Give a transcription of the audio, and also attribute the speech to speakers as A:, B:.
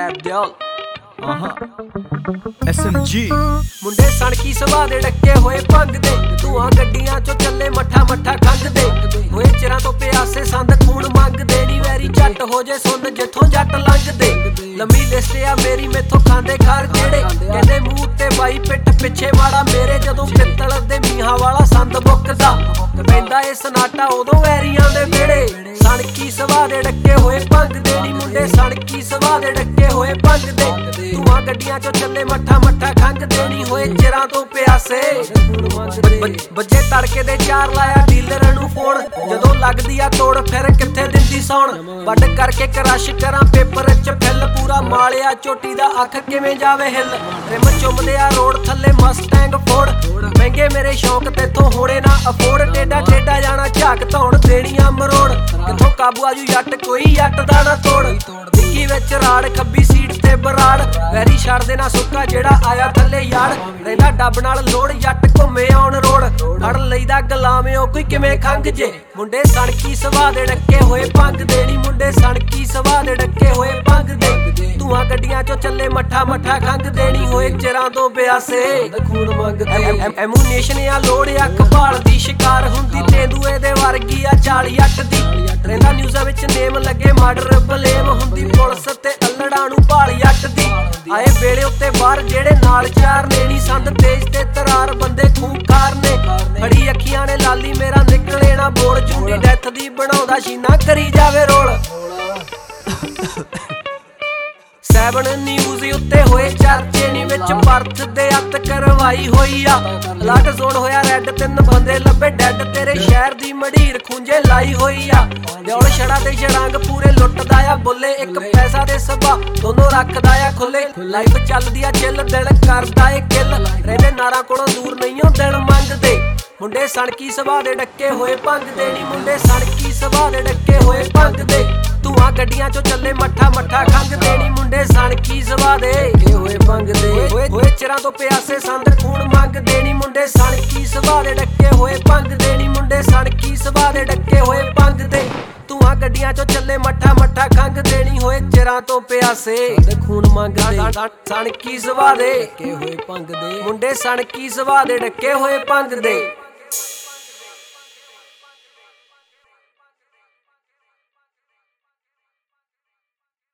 A: Abdul SMG ਮੁੰਡੇ ਸਣਕੀ ਸੁਭਾਅ ਦੇ ਡੱਕੇ ਹੋਏ ਭੰਗ ਦੇ ਧੂਆਂ ਗੱਡੀਆਂ ਚੋਂ ਚੱਲੇ ਮੱਠਾ ਮੱਠਾ ਖੰਗਦੇ ਹੋਏ ਚਿਰਾਂ ਤੋਂ ਪਿਆਸੇ ਸੰਦ ਖੂਨ ਮੰਗਦੇ ਨੀ ਵੈਰੀ ਜੱਟ ਹੋ ਜੇ ਸੁਣ ਜਿੱਥੋਂ ਜੱਟ ਲੰਘਦੇ ਲੰਮੀ ਲਿਸਟ ਆ ਮੇਰੀ ਮੈਥੋਂ ਖਾਂਦੇ ਖਾਰ ਜਿਹੜੇ ਕਹਿੰਦੇ ਮੂੰਹ ਤੇ ਬਾਈ ਪਿੱਠ ਪਿੱਛੇ ਮਾੜਾ ਮੇਰੇ ਜਦੋਂ ਪਿੱਤਲ ਦੇ ਮੀਹਾਂ ਵਾਲਾ ਸੰਦ ਬੁੱਕਦਾ ਪੈਂਦਾ ਏ ਸਨਾਟਾ ਉਦੋਂ ਵੈਰੀਆਂ ਦੇ ਵਿਹੜੇ ਸਣਕੀ ਸੁਭਾਅ ਦੇ ਡੱਕੇ ਹੋਏ ਭੰਗਦੇ ਨੀ ਮੁੰਡੇ ਸਣਕੀ ਸੁਭਾਅ ਦੇ ਡੱਕੇ ਹੋਏ ਭੰਗਦੇ ਧੂਆਂ ਗੱਡੀਆਂ ਚੋਂ ਚੱਲੇ ਮੱਠਾ ਮੱਠਾ ਖੰਗਦੇ ਨੀ ਹੋਏ ਚਿਰਾਂ ਤੋਂ ਪਿਆਸੇ ਬੱਜੇ ਤੜਕੇ ਦੇ 4 ਲਾਇਆ ਡੀਲਰ ਨੂੰ ਫੋਨ ਜਦੋਂ ਲੱਗਦੀ ਆ ਤੋੜ ਫਿਰ ਕਿੱਥੇ ਦਿੰਦੀ ਸੌਣ ਵੱਡ ਕਰਕੇ ਕਰਸ਼ ਕਰਾਂ ਪੇਪਰ ਚ ਫਿੱਲ ਪੂਰਾ ਮਾਲਿਆ ਝੋਟੀ ਦਾ ਅੱਖ ਕਿਵੇਂ ਜਾਵੇ ਹਿੱਲ ਰਿਮ ਚੁੰਮਦੇ ਆ ਰੋਡ ਥੱਲੇ ਮਸਟੈਂਗ ਫੋੜ ਮਹਿੰਗੇ ਮੇਰੇ ਸ਼ੌਕ ਤੇਥੋਂ ਹੋਣੇ ਨਾ ਅਫੋਰਡ ਟੇਡਾ ਟੇਡਾ ਜਾਣਾ ਝਾਕ ਧੌਣ ਦੇਣੀਆਂ ਮਰੋੜ ਕਿੱਥੋਂ ਕਾਬੂ ਆਜੂ ਜੱਟ ਕੋਈ ਜੱਟ ਦਾ ਨਾ ਤੋੜ ਦਿੱਕੀ ਵਿੱਚ ਰਾੜ ਖੱਬੀ ਸੀਟ ਤੇ ਬਰਾੜ ਵੈਰੀ ਛੱਡ ਦੇਣਾ ਸੁੱਕਾ ਜਿਹੜਾ ਆਇਆ ਥੱਲੇ ਯਾਰ ਰਹਿੰਦਾ ਡੱਬ ਨਾਲ ਲੋੜ ਜੱਟ ਘੁੰਮੇ ਆਉਣ ਰੋੜ ਫੜ ਲਈਦਾ ਗੁਲਾਮਿਓ ਕੋਈ ਕਿਵੇਂ ਖੰਗ ਜੇ ਮੁੰਡੇ ਸਣਕੀ ਸੁਭਾਅ ਦੇ ਡੱਕੇ ਹੋਏ ਭੰਗਦੇ ਨੀ ਮੁੰਡੇ ਸਣਕੀ ਸੁਭਾਅ ਦੇ ਡੱਕੇ ਹੋਏ ਭੰਗਦੇ ਧੂਆਂ ਗੱਡੀਆਂ ਚੋਂ ਚੱਲੇ ਮੱਠਾ ਮੱਠਾ ਖੰਗਦੇ ਨੀ ਹੋਏ ਚਿਰਾਂ ਤੋਂ ਪਿਆਸੇ ਖੂਨ ਮੰਗਦੇ ਐਮੂਨੇਸ਼ਨ ਆ ਲੋੜ ਅੱਖ ਭਾਲਦੀ ਸ਼ਿਕਾਰ ਹੁੰਦੀ ਤੇਂਦੂਏ ਦੇ ਵਰਗੀ ਆ 40 ਅੱਟ ਦੀ ਰਹਿੰਦਾ ਨਿਊਜ਼ਾਂ ਵਿੱਚ ਨੇਮ ਲੱਗੇ ਮਰਡਰ ਬਲੇਮ ਹੁੰਦੀ ਪੁਲਿਸ ਤੇ ਅਲੜਾਂ ਨੂੰ ਭਾਲੀ ਅੱਟ ਦੀ ਆਏ ਵੇਲੇ ਉੱਤੇ ਬਾਹਰ ਜਿਹੜੇ ਨਾਲ ਚਾਰ ਨੇ ਨੀ ਸੰਦ ਤੇਜ ਤੇ ਤਰਾਰ ਬੰਦੇ ਖੂੰਖਾਰ ਨੇ ਫੜੀ ਅੱਖੀਆਂ ਨੇ ਲਾਲੀ ਮੇਰਾ ਨਿਕਲੇ ਨਾ ਬੋਲ ਝੂਠੀ ਡੈਥ ਦੀ ਬਣਾਉਂਦਾ ਸ਼ੀਨਾ ਕਰੀ ਜਾਵੇ ਰੋਲ 7 ਨਿਊਜ਼ ਉੱਤੇ ਹੋਏ ਚਰਚੇ ਨੀ ਵਿੱਚ ਪਰਥ ਦੇ ਅੱਤ ਕਰਵਾਈ ਹੋਈ ਆ ਅਲਰਟ ਜ਼ੋਨ ਹੋਇਆ ਰੈੱਡ 3 ਬੰਦੇ ਲੱਭੇ ਡੈਡ ਤੇਰੇ ਸ਼ਹਿਰ ਦੀ ਮੜੀਰ ਖੁੰਝੇ ਲਾਈ ਹੋਈ ਆ ਦਿਉਲ ਛੜਾ ਤੇ ਜੜੰਗ ਪੂਰੇ ਲੁੱਟਦਾ ਆ ਬੁੱਲੇ ਇੱਕ ਪੈਸਾ ਦੇ ਸਭਾ ਦੋਨੋਂ ਰੱਖਦਾ ਆ ਖੁੱਲੇ ਲਾਈਫ ਚੱਲਦੀ ਆ ਚਿੱਲ ਦਿਲ ਕਰਦਾ ਏ ਕਿੱਲ ਰਹਿੰਦੇ ਨਾਰਾਂ ਕੋਲੋਂ ਦੂਰ ਨਹੀਂ ਓ ਦਿਲ ਮੰਗਦੇ ਮੁੰਡੇ ਸਣਕੀ ਸੁਭਾਅ ਦੇ ਡੱਕੇ ਹੋਏ ਭੰਗਦੇ ਨੀ ਮੁੰਡੇ ਸਣਕੀ ਸੁਭਾਅ ਦੇ ਡੱਕੇ ਹੋਏ ਭੰਗਦੇ ਧੂਆਂ ਗੱਡੀਆਂ ਚੋਂ ਚੱਲੇ ਮੱਠਾ ਮੱਠਾ ਖੰਗਦੇ ਨੀ ਮੁੰਡੇ ਸਣਕੀ ਸੁਭਾਅ ਦੇ ਹੋਏ ਭੰਗਦੇ ਹੋਏ ਚਿਰਾਂ ਤੋਂ ਪਿਆਸੇ ਸੰਦ ਖੂਨ ਮੰਗਦੇ ਨੀ ਮੁੰਡੇ ਸਣਕੀ ਸੁਭਾਅ ਦੇ ਡੱਕੇ ਹੋਏ ਭੰਗਦੇ ਨੀ ਮੁੰਡੇ ਸਣਕੀ ਸੁਭਾਅ ਦੇ ਡੱਕੇ ਹੋਏ ਭੰਗਦੇ ਧੂਆਂ ਗੱਡੀਆਂ ਚੋਂ ਚੱਲੇ ਮੱਠਾ ਮੱਠਾ ਖੰਗਦੇ ਨੀ ਹੋਏ ਚਿਰਾਂ ਤੋਂ ਪਿਆਸੇ ਖੂਨ ਮੰਗਦੇ ਸਣਕੀ ਸੁਭਾਅ ਦੇ ਹੋਏ ਭੰਗਦੇ ਮੁੰਡੇ ਸਣਕੀ ਸੁਭਾਅ ਦੇ ਡੱਕੇ ਹੋਏ ਭੰਗਦੇ